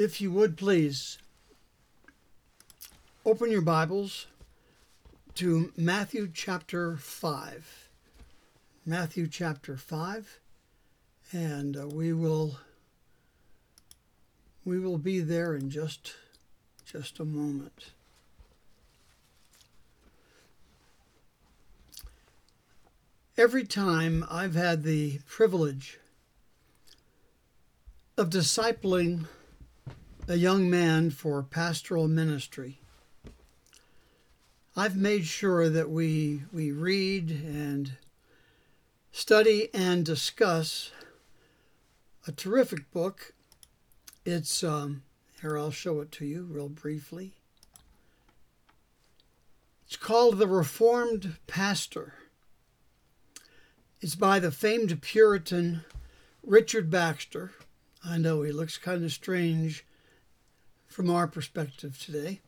If you would please open your Bibles to Matthew chapter 5. Matthew chapter 5, and we will be there in just a moment. Every time I've had the privilege of discipling a young man for pastoral ministry, I've made sure that we read and study and discuss a terrific book. It's here, I'll show it to you real briefly. It's called The Reformed Pastor. It's by the famed Puritan Richard Baxter. I know he looks kind of strange from our perspective today.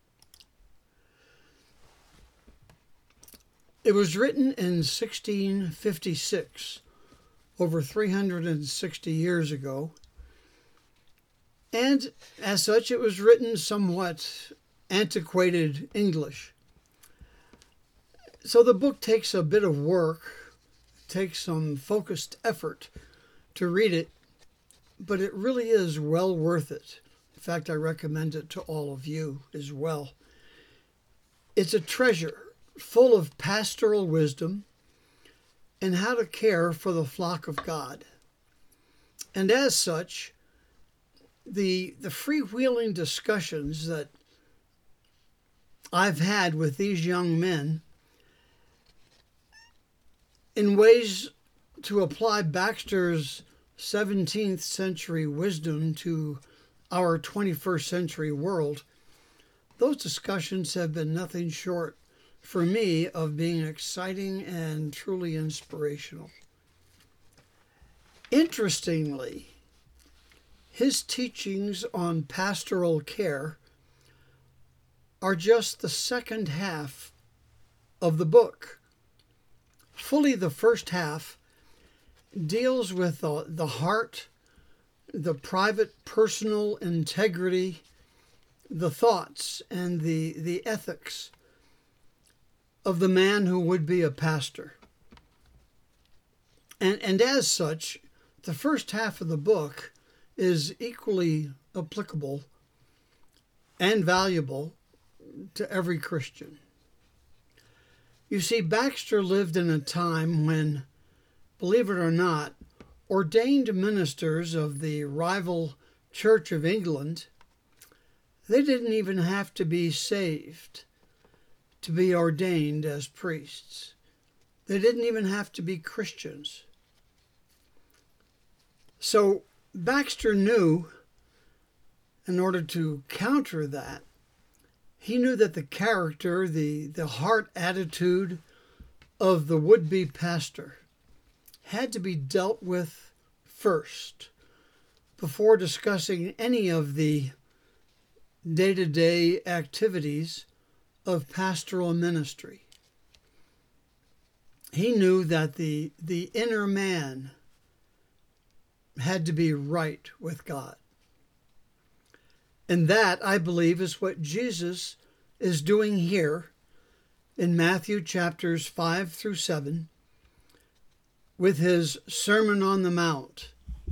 It was written in 1656, over 360 years ago, and as such it was written somewhat antiquated English. So the book takes a bit of work, takes some focused effort to read it, but it really is well worth it. In fact, I recommend it to all of you as well. It's a treasure full of pastoral wisdom and how to care for the flock of God. And as such, the freewheeling discussions that I've had with these young men in ways to apply Baxter's 17th century wisdom to our 21st century world, those discussions have been nothing short for me of being exciting and truly inspirational. Interestingly, his teachings on pastoral care are just the second half of the book. Fully the first half deals with the heart, the private personal integrity, the thoughts, and the ethics of the man who would be a pastor. And as such, the first half of the book is equally applicable and valuable to every Christian. You see, Baxter lived in a time when, believe it or not, ordained ministers of the rival Church of England, they didn't even have to be saved to be ordained as priests. They didn't even have to be Christians. So Baxter knew, in order to counter that, he knew that the character, the heart attitude of the would-be pastor had to be dealt with first before discussing any of the day-to-day activities of pastoral ministry. He knew that the inner man had to be right with God. And that, I believe, is what Jesus is doing here in Matthew chapters 5 through 7 with his Sermon on the Mount.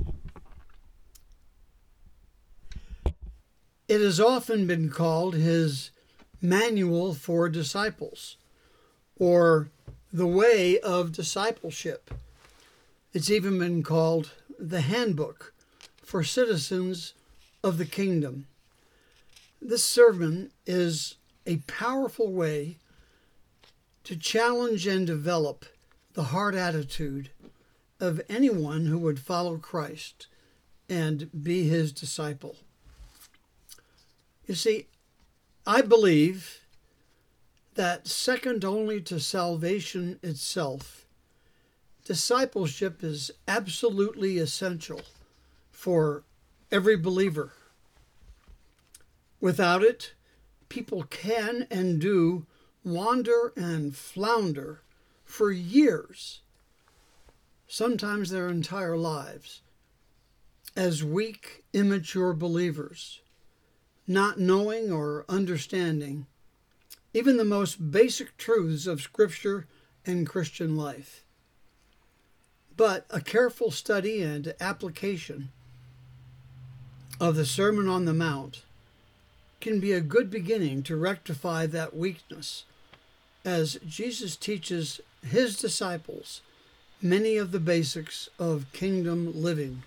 It has often been called his Manual for Disciples, or the Way of Discipleship. It's even been called the Handbook for Citizens of the Kingdom. This sermon is a powerful way to challenge and develop the heart attitude of anyone who would follow Christ and be his disciple. You see, I believe that second only to salvation itself, discipleship is absolutely essential for every believer. Without it, people can and do wander and flounder for years, sometimes their entire lives, as weak, immature believers, not knowing or understanding even the most basic truths of Scripture and Christian life. But a careful study and application of the Sermon on the Mount can be a good beginning to rectify that weakness, as Jesus teaches his disciples many of the basics of kingdom living.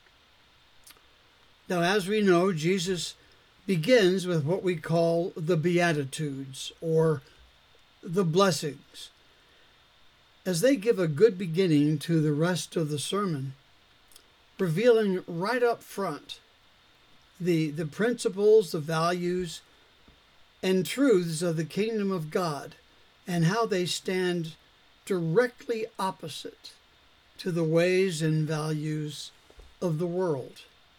Now, as we know, Jesus begins with what we call the Beatitudes, or the blessings, as they give a good beginning to the rest of the sermon, revealing right up front the principles, the values, and truths of the kingdom of God, and how they stand directly opposite to the ways and values of the world.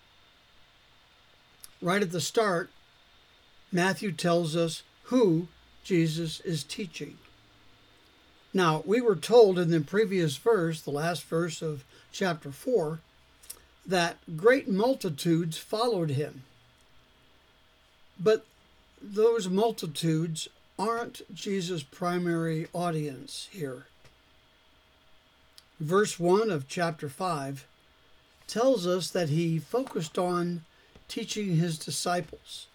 Right at the start, Matthew tells us who Jesus is teaching. Now, we were told in the previous verse, the last verse of chapter 4, that great multitudes followed him. But those multitudes aren't Jesus' primary audience here. Verse 1 of chapter 5 tells us that he focused on teaching his disciples.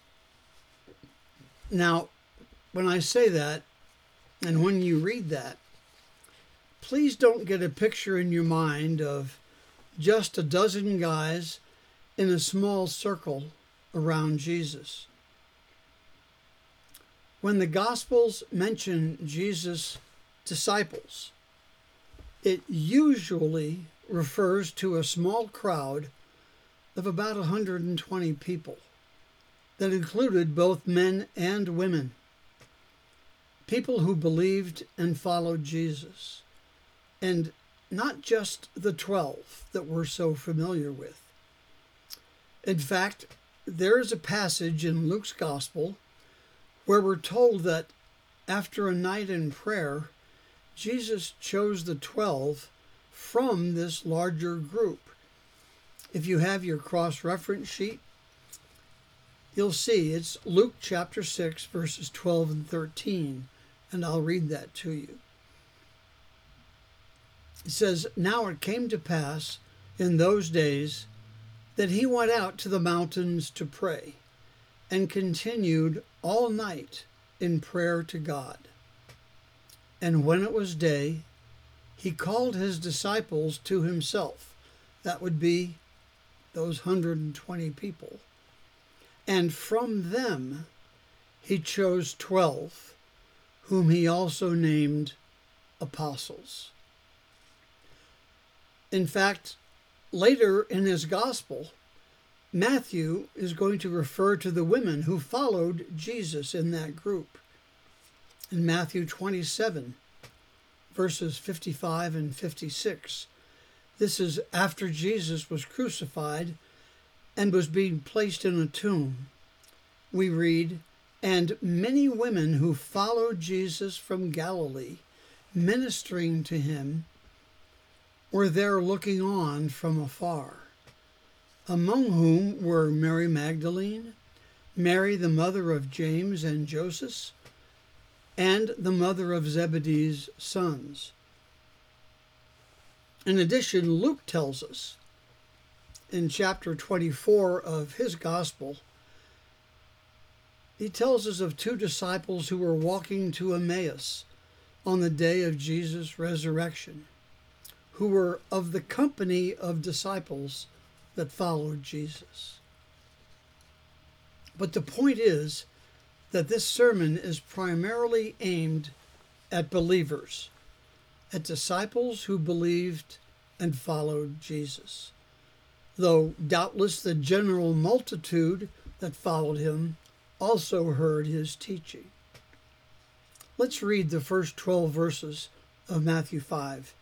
Now, when I say that, and when you read that, please don't get a picture in your mind of just a dozen guys in a small circle around Jesus. When the Gospels mention Jesus' disciples, it usually refers to a small crowd of about 120 people that included both men and women, people who believed and followed Jesus, and not just the 12 that we're so familiar with. In fact, there is a passage in Luke's Gospel where we're told that after a night in prayer, Jesus chose the 12 from this larger group. If you have your cross-reference sheet, you'll see it's Luke chapter 6, verses 12 and 13, and I'll read that to you. It says, "Now it came to pass in those days that he went out to the mountains to pray, and continued all night in prayer to God. And when it was day, he called his disciples to himself." That would be those 120 people. "And from them he chose 12, whom he also named apostles." In fact, later in his gospel, Matthew is going to refer to the women who followed Jesus in that group. In Matthew 27, verses 55 and 56, this is after Jesus was crucified and was being placed in a tomb. We read, "And many women who followed Jesus from Galilee, ministering to him, were there looking on from afar, among whom were Mary Magdalene, Mary the mother of James and Joseph, and the mother of Zebedee's sons." In addition, Luke tells us in chapter 24 of his gospel, he tells us of two disciples who were walking to Emmaus on the day of Jesus' resurrection, who were of the company of disciples that followed Jesus. But the point is that this sermon is primarily aimed at believers, at disciples who believed and followed Jesus, though doubtless the general multitude that followed him also heard his teaching. Let's read the first 12 verses of Matthew 5.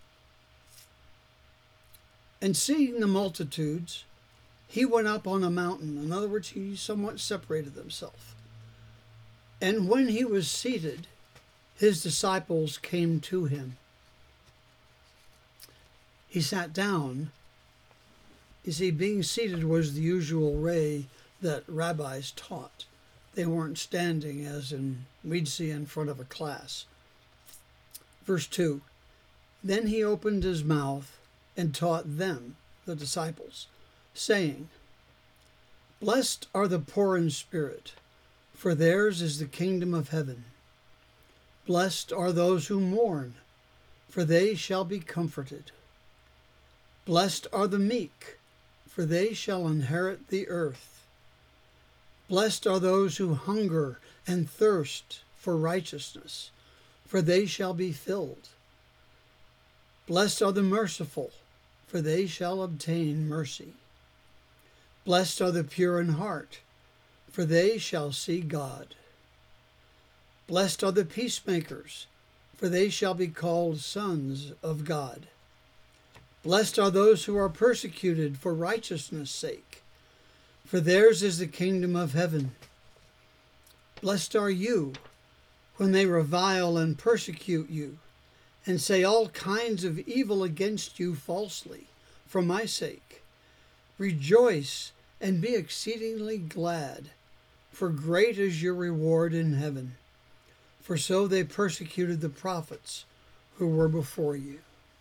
"And seeing the multitudes, he went up on a mountain." In other words, he somewhat separated himself. "And when he was seated, his disciples came to him. He sat down You see, being seated was the usual way that rabbis taught. They weren't standing as we'd see in front of a class. Verse 2, then he opened his mouth and taught them, the disciples, saying, blessed are the poor in spirit, for theirs is the kingdom of heaven. Blessed are those who mourn, for they shall be comforted. Blessed are the meek, for they shall inherit the earth. Blessed are those who hunger and thirst for righteousness, for they shall be filled. Blessed are the merciful, for they shall obtain mercy. Blessed are the pure in heart, for they shall see God. Blessed are the peacemakers, for they shall be called sons of God. Blessed are those who are persecuted for righteousness' sake, for theirs is the kingdom of heaven. Blessed are you when they revile and persecute you, and say all kinds of evil against you falsely for my sake. Rejoice and be exceedingly glad, for great is your reward in heaven. For so they persecuted the prophets who were before you.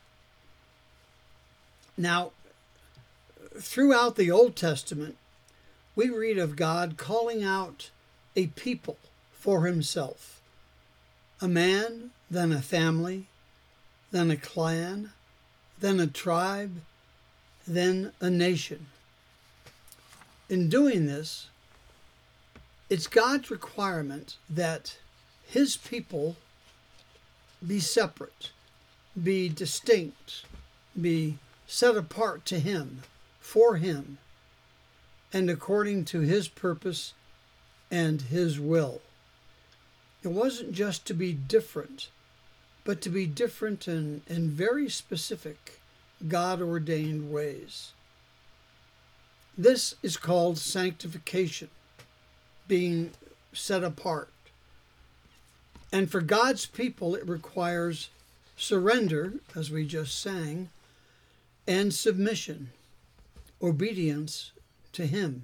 Now, throughout the Old Testament, we read of God calling out a people for himself. A man, then a family, then a clan, then a tribe, then a nation. In doing this, it's God's requirement that his people be separate, be distinct, be set apart to him, for him, and according to his purpose and his will. It wasn't just to be different, but to be different in very specific, God-ordained ways. This is called sanctification, being set apart. And for God's people, it requires surrender, as we just sang, and submission, obedience to him.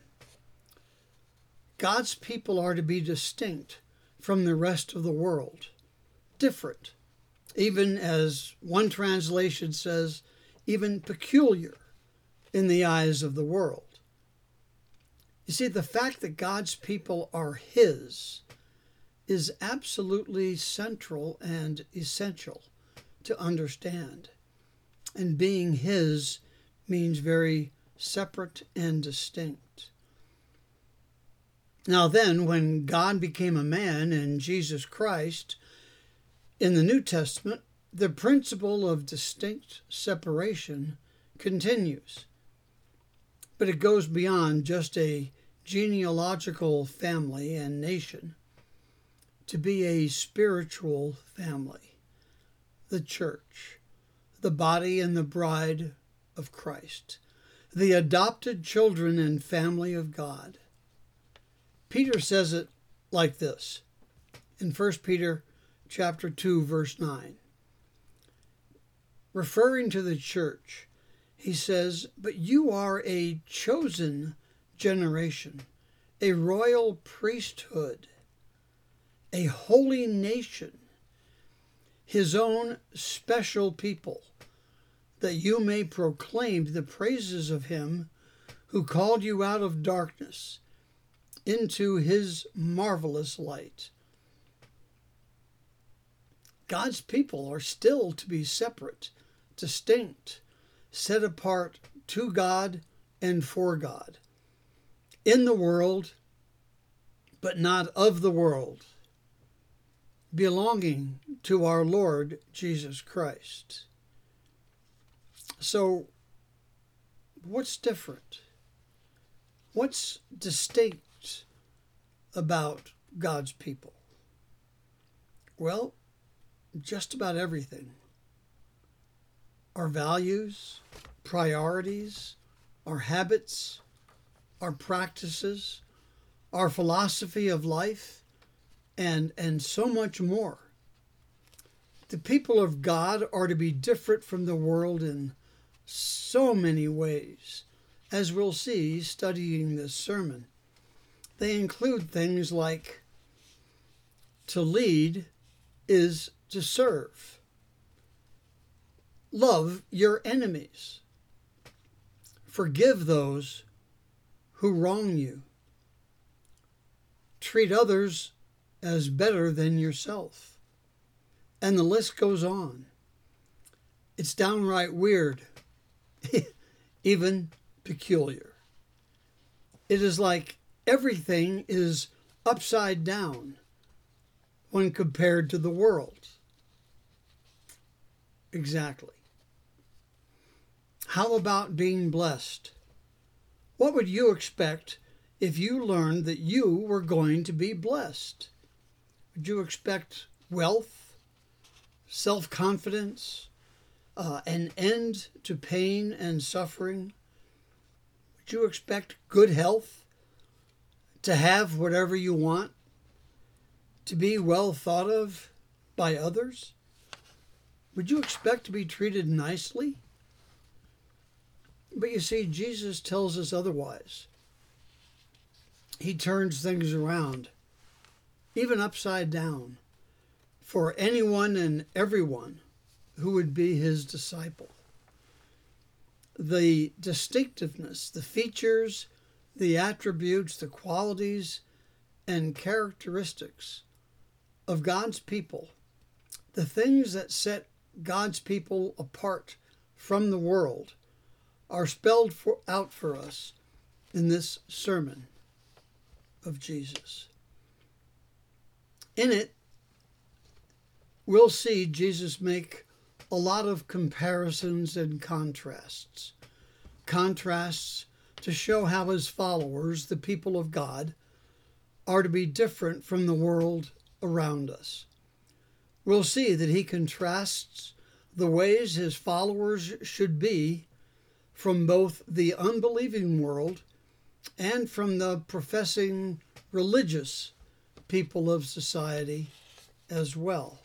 God's people are to be distinct from the rest of the world, different, even as one translation says, even peculiar in the eyes of the world. You see, the fact that God's people are his is absolutely central and essential to understand. And being his means very separate and distinct. Now then, when God became a man in Jesus Christ, in the New Testament, the principle of distinct separation continues. But it goes beyond just a genealogical family and nation to be a spiritual family, the church, the body and the bride of Christ, the adopted children and family of God. Peter says it like this in 1 Peter chapter 2, verse 9. Referring to the church, he says, "But you are a chosen generation, a royal priesthood, a holy nation, his own special people, that you may proclaim the praises of him who called you out of darkness into his marvelous light." God's people are still to be separate, distinct, set apart to God and for God, in the world, but not of the world, belonging to our Lord Jesus Christ. So, what's different? What's distinct about God's people? Well, just about everything. Our values, priorities, our habits, our practices, our philosophy of life, and so much more. The people of God are to be different from the world in so many ways, as we'll see studying this sermon. They include things like to lead is to serve. Love your enemies. Forgive those who wrong you. Treat others as better than yourself. And the list goes on. It's downright weird, even peculiar. It is like everything is upside down when compared to the world. Exactly. How about being blessed? What would you expect if you learned that you were going to be blessed? Would you expect wealth, self-confidence, an end to pain and suffering? Would you expect good health, to have whatever you want, to be well thought of by others? Would you expect to be treated nicely? But you see, Jesus tells us otherwise. He turns things around, even upside down, for anyone and everyone who would be his disciple. The distinctiveness, the features, the attributes, the qualities, and characteristics of God's people, the things that set God's people apart from the world, are spelled out for us in this sermon of Jesus. In it, we'll see Jesus make a lot of comparisons and contrasts. Contrasts to show how his followers, the people of God, are to be different from the world around us. We'll see that he contrasts the ways his followers should be from both the unbelieving world and from the professing religious people of society as well.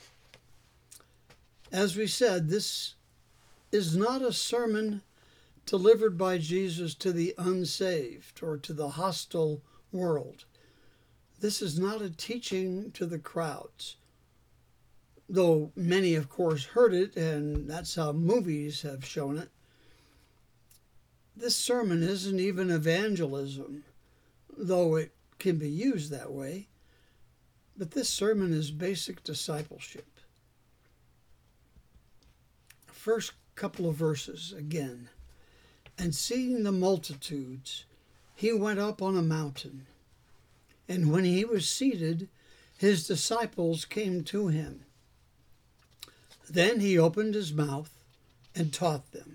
As we said, this is not a sermon delivered by Jesus to the unsaved or to the hostile world. This is not a teaching to the crowds, though many, of course, heard it, and that's how movies have shown it. This sermon isn't even evangelism, though it can be used that way. But this sermon is basic discipleship. First couple of verses again. And seeing the multitudes, he went up on a mountain. And when he was seated, his disciples came to him. Then he opened his mouth and taught them.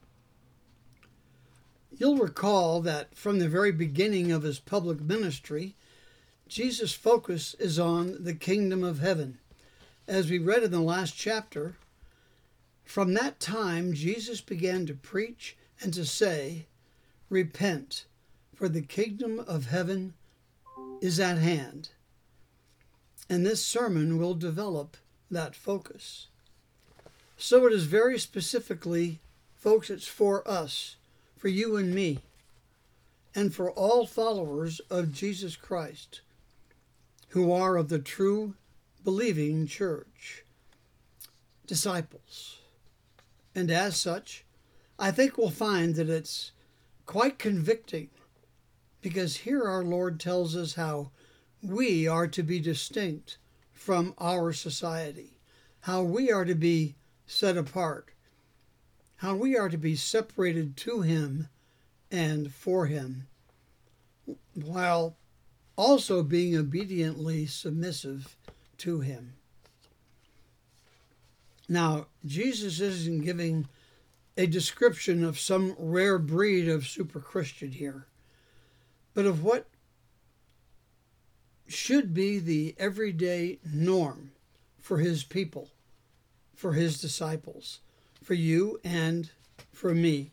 You'll recall that from the very beginning of his public ministry, Jesus' focus is on the kingdom of heaven. As we read in the last chapter, from that time Jesus began to preach and to say, "Repent, for the kingdom of heaven is at hand." And this sermon will develop that focus. So it is very specifically, folks, it's for us, for you and me, and for all followers of Jesus Christ who are of the true believing church, disciples. And as such, I think we'll find that it's quite convicting, because here our Lord tells us how we are to be distinct from our society, how we are to be set apart, how we are to be separated to him and for him, while also being obediently submissive to him. Now, Jesus isn't giving a description of some rare breed of super Christian here, but of what should be the everyday norm for his people, for his disciples, for you and for me.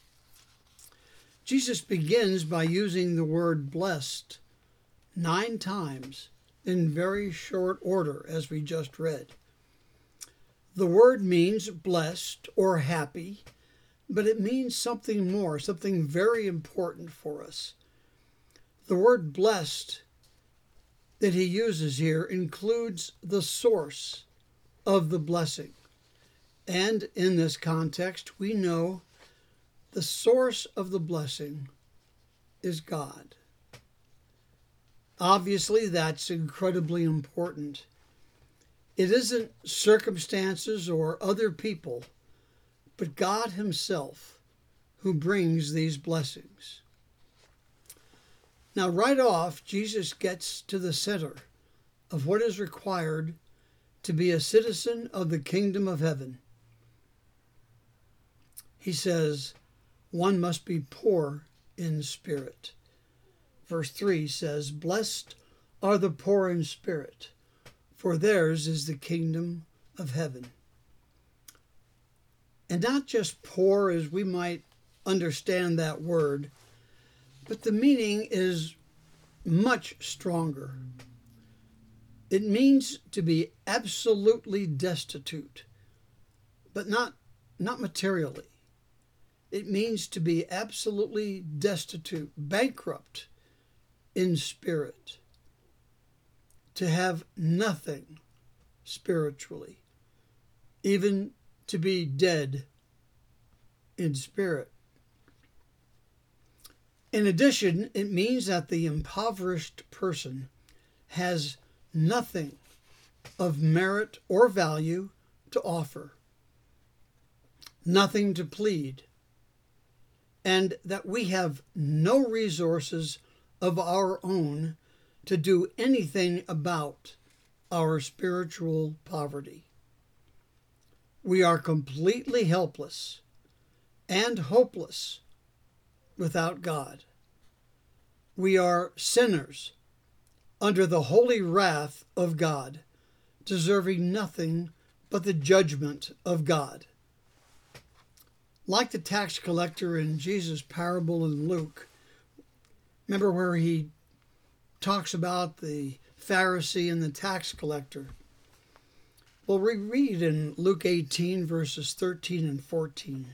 Jesus begins by using the word blessed 9 times in very short order, as we just read. The word means blessed or happy, but it means something more, something very important for us. The word blessed that he uses here includes the source of the blessing. And in this context, we know the source of the blessing is God. Obviously, that's incredibly important. It isn't circumstances or other people, but God himself who brings these blessings. Now, right off, Jesus gets to the center of what is required to be a citizen of the kingdom of heaven. He says, one must be poor in spirit. Verse 3 says, blessed are the poor in spirit, for theirs is the kingdom of heaven. And not just poor as we might understand that word, but the meaning is much stronger. It means to be absolutely destitute, but not materially. It means to be absolutely destitute, bankrupt in spirit, to have nothing spiritually, even to be dead in spirit. In addition, it means that the impoverished person has nothing of merit or value to offer, nothing to plead, and that we have no resources of our own to do anything about our spiritual poverty. We are completely helpless and hopeless without God. We are sinners under the holy wrath of God, deserving nothing but the judgment of God. Like the tax collector in Jesus' parable in Luke, remember where he talks about the Pharisee and the tax collector? Well, we read in Luke 18, verses 13 and 14.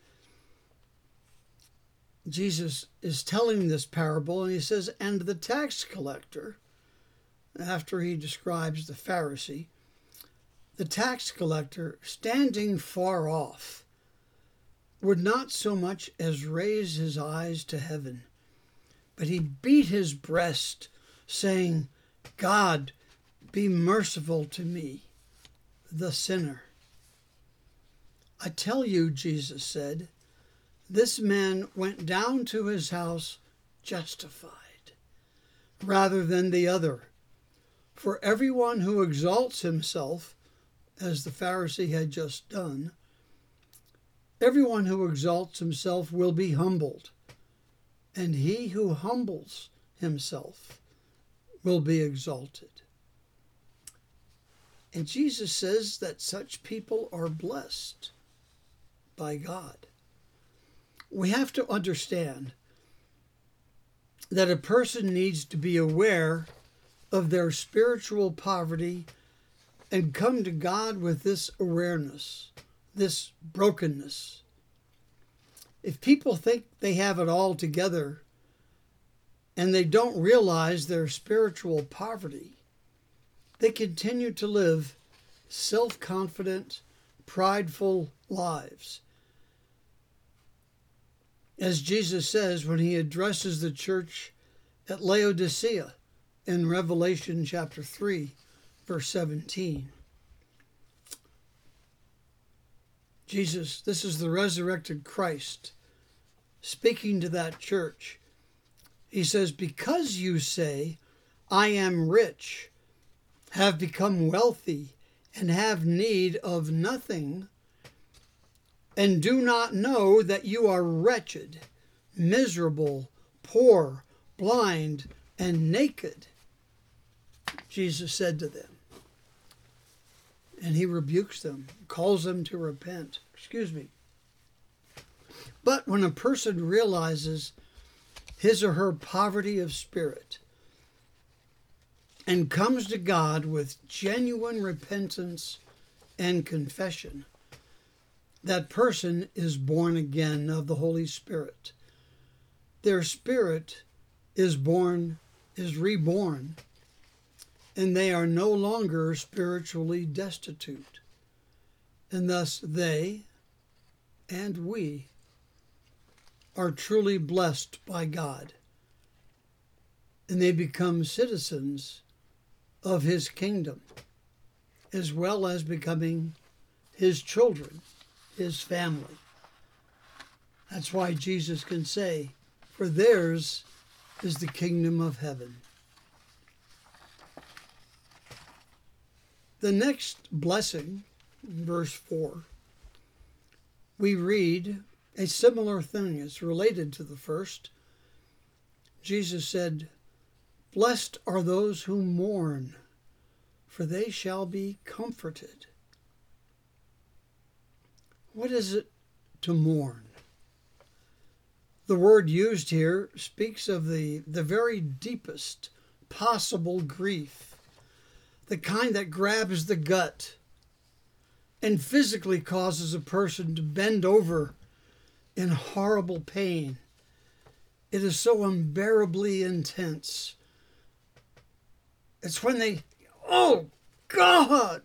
Jesus is telling this parable, and he says, and the tax collector, after he describes the Pharisee, the tax collector, standing far off, would not so much as raise his eyes to heaven, but he beat his breast, saying, God, be merciful to me, the sinner. I tell you, Jesus said, this man went down to his house justified, rather than the other. For everyone who exalts himself, as the Pharisee had just done, everyone who exalts himself will be humbled, and he who humbles himself will be exalted. And Jesus says that such people are blessed by God. We have to understand that a person needs to be aware of their spiritual poverty and come to God with this awareness, this brokenness. If people think they have it all together and they don't realize their spiritual poverty, they continue to live self-confident, prideful lives. As Jesus says when he addresses the church at Laodicea in Revelation chapter 3, verse 17. Jesus, this is the resurrected Christ, speaking to that church. He says, because you say, I am rich, have become wealthy, and have need of nothing, and do not know that you are wretched, miserable, poor, blind, and naked, Jesus said to them. And he rebukes them, calls them to repent. But when a person realizes his or her poverty of spirit and comes to God with genuine repentance and confession, that person is born again of the Holy Spirit. Their spirit is reborn, and they are no longer spiritually destitute. And thus they and we are truly blessed by God, and they become citizens of His kingdom, as well as becoming His children, His family. That's why Jesus can say, "For theirs is the kingdom of heaven." The next blessing, verse 4, we read a similar thing. It's related to the first. Jesus said, "Blessed are those who mourn, for they shall be comforted." What is it to mourn? The word used here speaks of the very deepest possible grief, the kind that grabs the gut and physically causes a person to bend over in horrible pain. It is so unbearably intense. It's when they, oh God!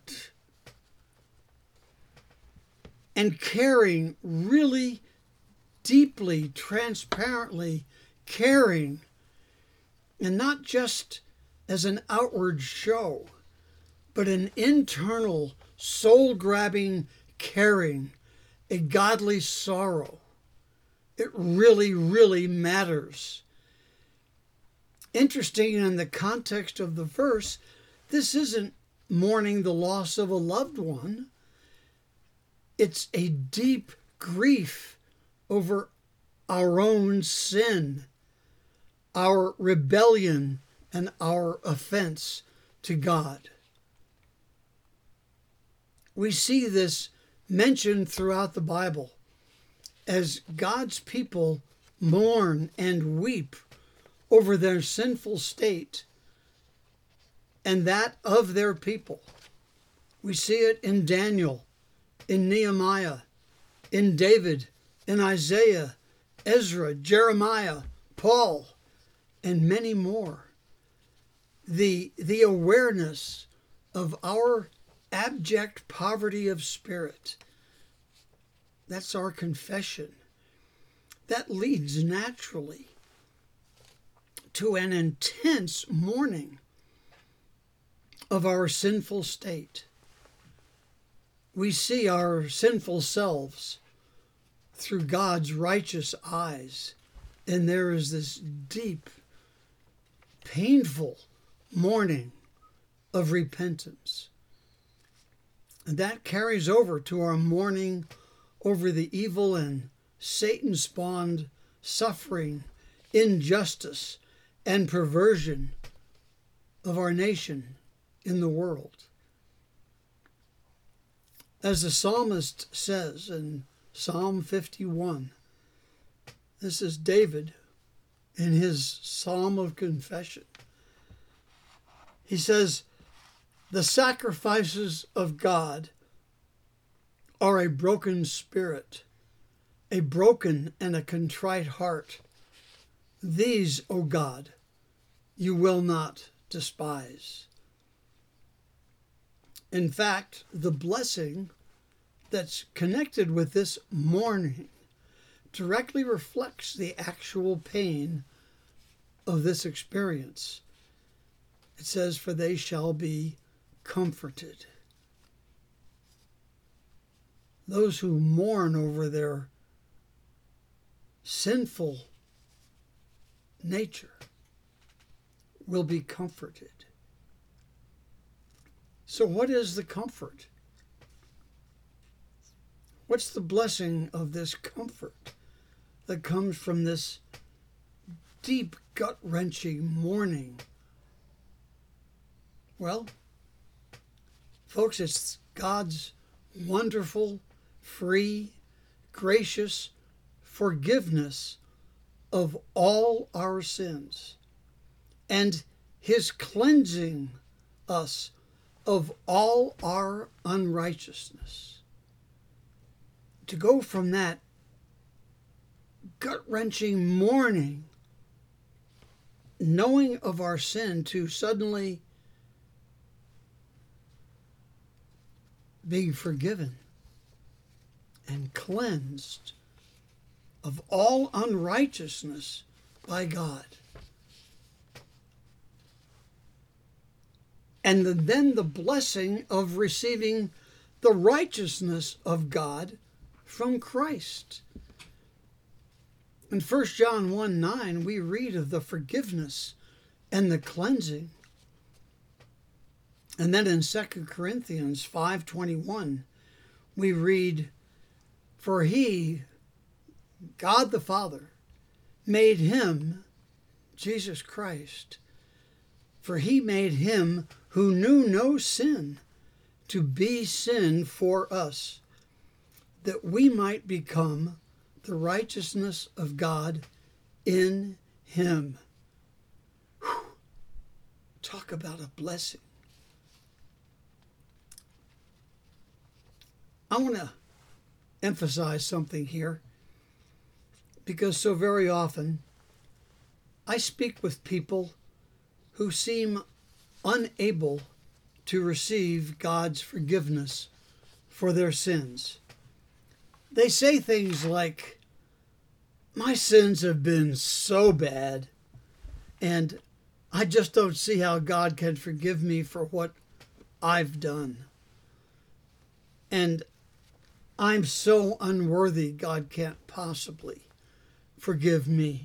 And caring, really deeply, transparently caring, and not just as an outward show, but an internal, soul-grabbing caring, a godly sorrow. It really, really matters. Interesting, in the context of the verse, this isn't mourning the loss of a loved one. It's a deep grief over our own sin, our rebellion, and our offense to God. We see this mentioned throughout the Bible as God's people mourn and weep over their sinful state and that of their people. We see it in Daniel, in Nehemiah, in David, in Isaiah, Ezra, Jeremiah, Paul, and many more. The awareness of our abject poverty of spirit, that's our confession. That leads naturally to an intense mourning of our sinful state. We see our sinful selves through God's righteous eyes, and there is this deep, painful mourning of repentance. And that carries over to our mourning over the evil and Satan-spawned suffering, injustice, and perversion of our nation in the world. As the psalmist says in Psalm 51, this is David in his psalm of confession. He says, "The sacrifices of God are a broken spirit, a broken and a contrite heart. These, O God, you will not despise." In fact, the blessing that's connected with this mourning directly reflects the actual pain of this experience. It says, "For they shall be comforted." Those who mourn over their sinful nature will be comforted. So what is the comfort? What's the blessing of this comfort that comes from this deep, gut-wrenching mourning? Well, folks, it's God's wonderful, free, gracious forgiveness of all our sins and His cleansing us of all our unrighteousness. to go from that gut-wrenching mourning, knowing of our sin, to suddenly being forgiven and cleansed of all unrighteousness by God. And then the blessing of receiving the righteousness of God from Christ. In 1 John 1:9, we read of the forgiveness and the cleansing. And then in 2 Corinthians 5:21, we read, "For he, God the Father, made him, Jesus Christ, for he made him who knew no sin to be sin for us, that we might become the righteousness of God in him." Whew. Talk about a blessing. I want to emphasize something here, because so very often I speak with people who seem unable to receive God's forgiveness for their sins. They say things like, "My sins have been so bad, and I just don't see how God can forgive me for what I've done. And I'm so unworthy, God can't possibly forgive me."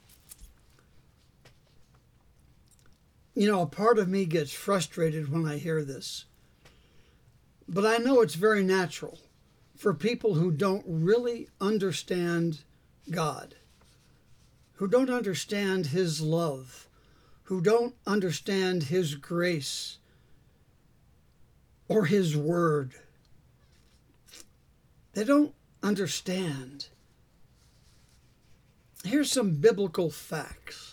You know, a part of me gets frustrated when I hear this. But I know it's very natural for people who don't really understand God, who don't understand his love, who don't understand his grace or his word. They don't understand. Here's some biblical facts.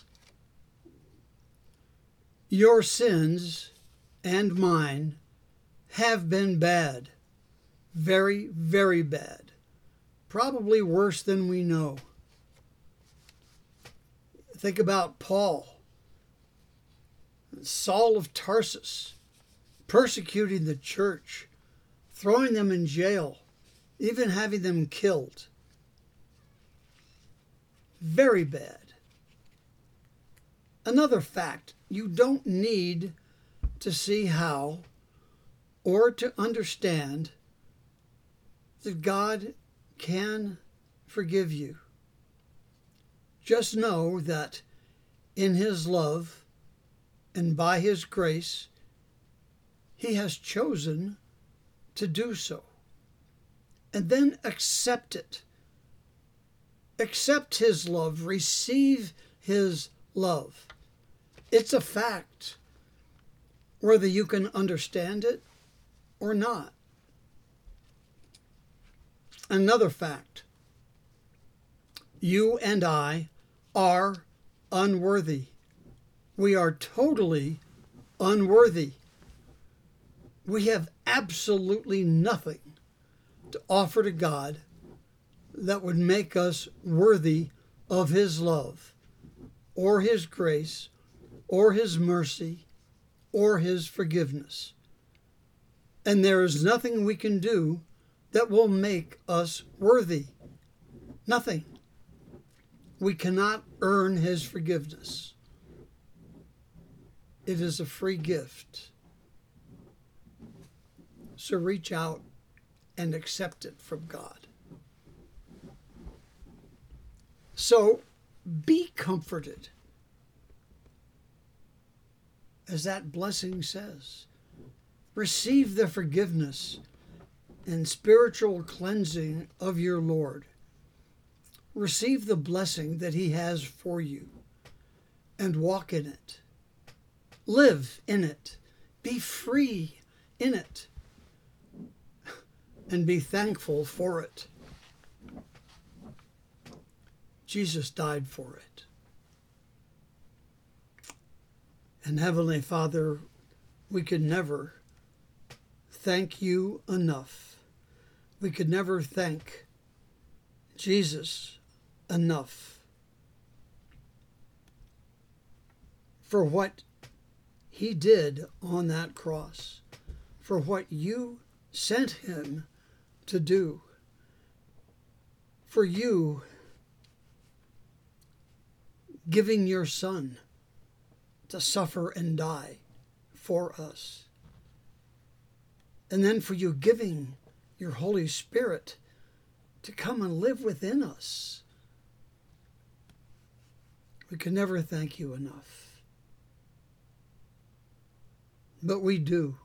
Your sins and mine have been bad, very, very bad, probably worse than we know. Think about Paul, Saul of Tarsus, persecuting the church, throwing them in jail, even having them killed. Very bad. Another fact, you don't need to see how or to understand that God can forgive you. Just know that in his love and by his grace, he has chosen to do so. And then accept it. Accept his love. Receive his love. It's a fact, whether you can understand it or not. Another fact, you and I are unworthy. We are totally unworthy. We have absolutely nothing to offer to God that would make us worthy of his love or his grace or his mercy or his forgiveness. And there is nothing we can do that will make us worthy. Nothing. We cannot earn his forgiveness. It is a free gift. So reach out and accept it from God. So be comforted. As that blessing says, receive the forgiveness and spiritual cleansing of your Lord. Receive the blessing that he has for you and walk in it. Live in it. Be free in it. And be thankful for it. Jesus died for it. And Heavenly Father, we could never thank you enough. We could never thank Jesus enough for what he did on that cross, for what you sent him to do, for you giving your Son to suffer and die for us, and then for you giving your Holy Spirit to come and live within us. We can never thank you enough. But we do.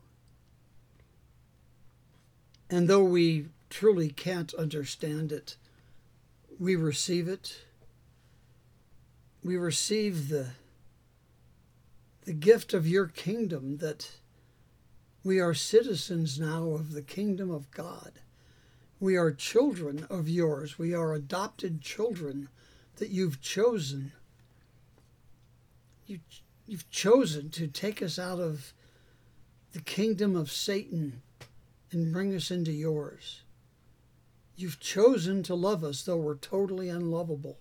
And though we truly can't understand it, we receive it. We receive the gift of your kingdom, that we are citizens now of the kingdom of God. We are children of yours. We are adopted children that you've chosen. You've chosen to take us out of the kingdom of Satan and bring us into yours. You've chosen to love us, though we're totally unlovable.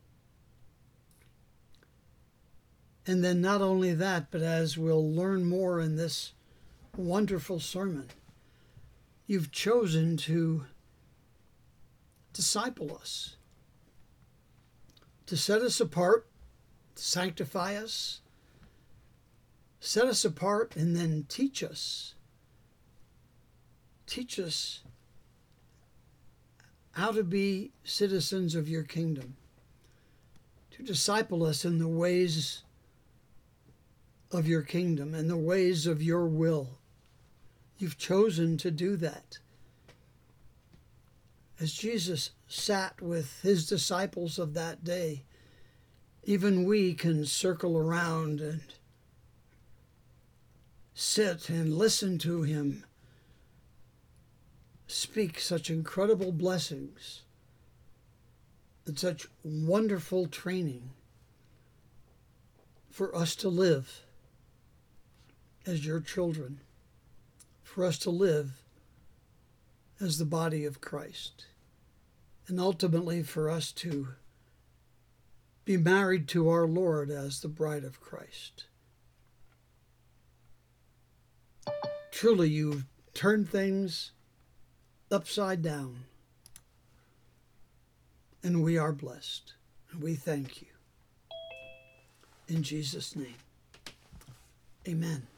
And then not only that, but as we'll learn more in this wonderful sermon, you've chosen to disciple us, to set us apart, to sanctify us, set us apart, and then teach us. Teach us how to be citizens of your kingdom, to disciple us in the ways of your kingdom and the ways of your will. You've chosen to do that. As Jesus sat with his disciples of that day, even we can circle around and sit and listen to him speak such incredible blessings and such wonderful training for us to live as your children, for us to live as the body of Christ, and ultimately for us to be married to our Lord as the bride of Christ. Truly, you've turned things upside down, and we are blessed, and we thank you. In Jesus' name, amen.